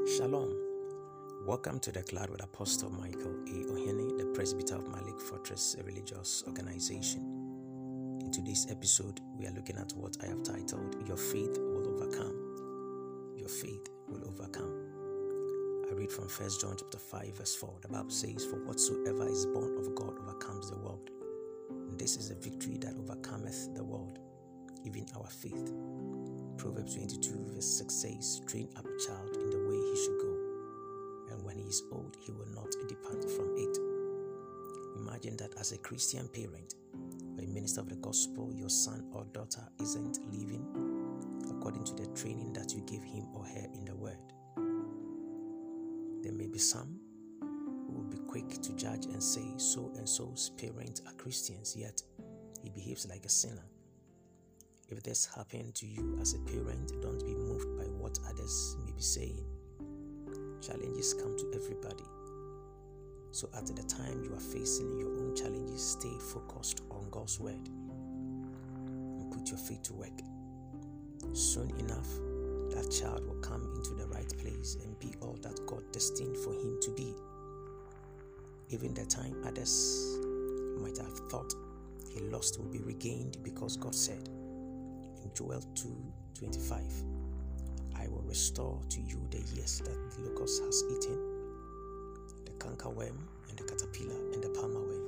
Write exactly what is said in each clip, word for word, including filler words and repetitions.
Shalom. Welcome to the Cloud with Apostle Michael A. Ohene, the Presbyter of Malik Fortress, a religious organization. In today's episode, we are looking at what I have titled, Your Faith Will Overcome. Your Faith Will Overcome. I read from First John chapter five, verse four. The Bible says, For whatsoever is born of God overcomes the world. And this is the victory that overcometh the world, even our faith. Proverbs twenty-two verse six says, Train up a child in the way he should go, and when he is old, he will not depart from it. Imagine that as a Christian parent or a minister of the gospel, your son or daughter isn't living according to the training that you give him or her in the word. There may be some who will be quick to judge and say, so and so's parents are Christians, yet he behaves like a sinner. If this happened to you as a parent, don't be moved by what others may be saying. Challenges come to everybody. So at the time you are facing your own challenges, stay focused on God's word and put your faith to work. Soon enough, that child will come into the right place and be all that God destined for him to be. Even the time others might have thought he lost will be regained, because God said, Joel two twenty-five, I will restore to you the years that the locust has eaten, the cankerworm and the caterpillar and the palmerworm.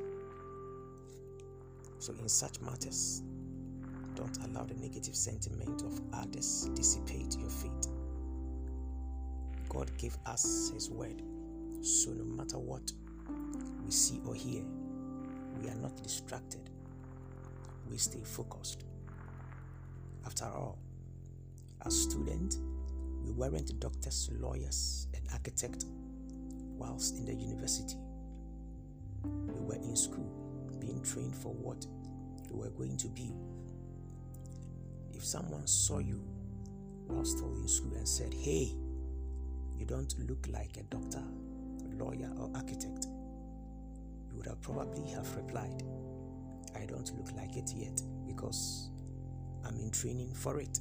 So in such matters, don't allow the negative sentiment of others dissipate your faith. God gave us His word, so no matter what we see or hear, we are not distracted. We stay focused. After all, as students, we weren't doctors, lawyers, and architects whilst in the university. We were in school, being trained for what we were going to be. If someone saw you while still in school and said, hey, you don't look like a doctor, a lawyer, or architect, you would have probably have replied, I don't look like it yet, because I'm in training for it.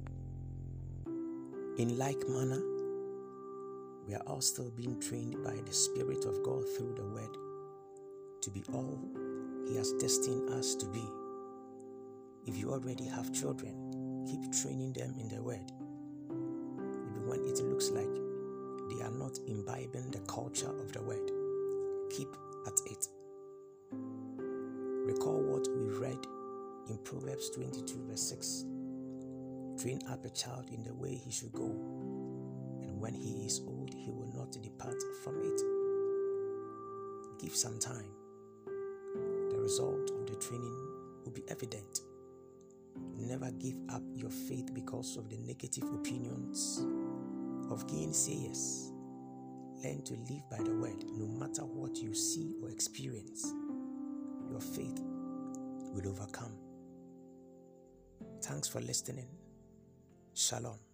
In like manner, we are all still being trained by the Spirit of God through the Word to be all He has destined us to be. If you already have children, keep training them in the Word. Even when it looks like they are not imbibing the culture of the Word, keep at it. Recall what we read in Proverbs twenty-two verse six, Train up a child in the way he should go, and when he is old, he will not depart from it. Give some time. The result of the training will be evident. Never give up your faith because of the negative opinions of gainsayers. Learn to live by the word, no matter what you see or experience. Your faith will overcome. Thanks for listening. Shalom.